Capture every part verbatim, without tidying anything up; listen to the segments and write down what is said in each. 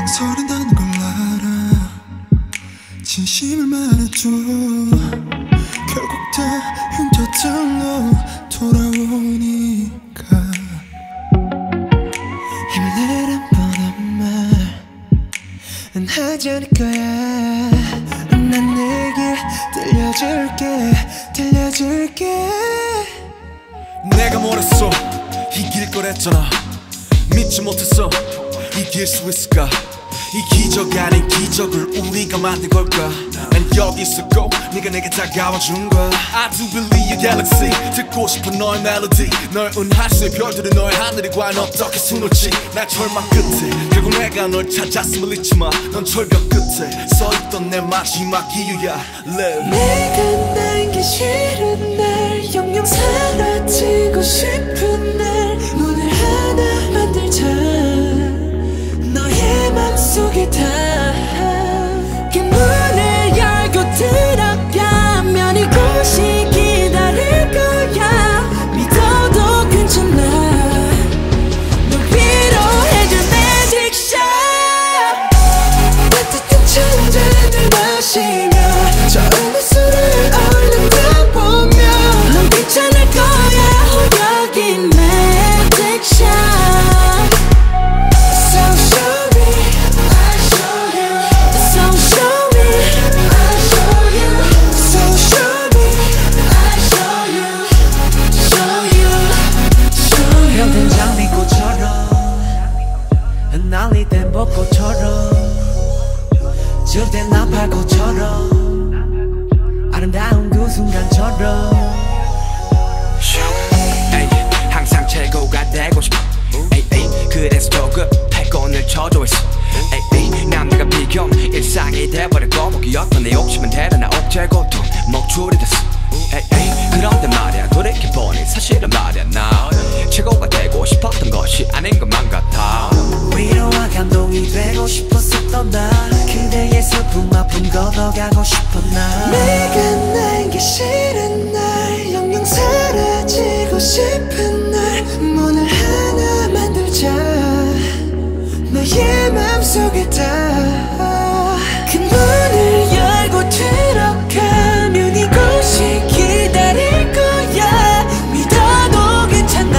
망설인다는 걸 알아. 진심을 말해줘. 결국 다 흉터들로 돌아오니까 힘을 내란 뻔한 말은 하지 않을 거야. 난 내게 들려줄게 들려줄게. 내가 뭐랬어 이길 거랬잖아. 믿지 못했어 이길 수 있을까. 이 기적 아닌 기적을 우리가 만든 걸까. 난 여기 있었고 네가 내게 다가와준 거야. I do believe your galaxy. 듣고 싶은 너의 멜로디. 널 은하수의 별들은 너의 하늘이 과연 어떻게 수놓지. 날 절망 끝에 결국 내가 널 찾았음을 잊지마. 넌 절벽 끝에 서있던 내 마지막 이유야. Live. 내가 남기 싫은 날 영영 사라지고 싶은 날 문을 하나 만들자. 너의 맘속에 다 그 문을 열고 들어가면 이곳이 기다릴 거야. 믿어도 괜찮아. 널 위로해줄 magic shot. 따뜻한 천잔을 마시며 저음의 술을 얼른 다 보며 넌 괜찮을 거야. 여기 magic shot. So show me, I'll show you. So show me, I'll show you. So show me, I'll show you. Show you, show you. 병든 장미꽃처럼 흩날리던 벚꽃처럼 질땐 나팔꽃처럼 아름다운 그 순간처럼 에이, 항상 최고가 되고 싶어. 에이, 에이, 그래서 조급해 꼰을 쳐줘 있어. 에이, 에이, 남들과 비교 일상이 돼버렸고 목이었던 내 욕심은 대단한 억제 고통 목줄이 됐어. 에이, 에이, 그런데 말야 돌이켜보니 사실은 말야 나 최고가 되고 싶었던 것이 아닌 것만 같아. 위로와 감동이 되고 싶었었던 나 그대의 슬픔 아픔 걷어가고 싶어 나. 내가 남기 싫은 날 영영 사라지고 싶은 날 문을 하나 만들자. 너의 맘속에 다 그 문을 열고 들어가면 이곳이 기다릴 거야. 믿어도 괜찮아.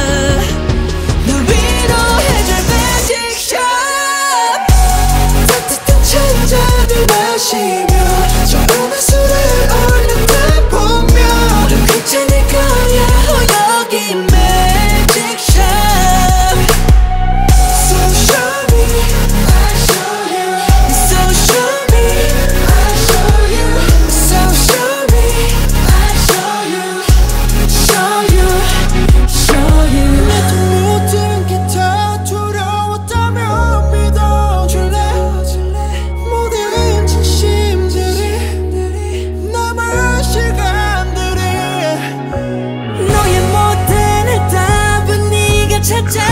널 위로해줄 magic shot. 따뜻한 천잔을 마시며 저음의 술을 얼른 다 보며 넌 괜찮을 거야. 여기 magic shot. So show me, I'll show you. So show me, I'll show you. So show me, I'll show you. Show you, show you. 내도 모든 게 다 두려웠다면 믿어줄래. 모든 진심들이 남은 시간들이 너의 모든 답은 네가 찾아.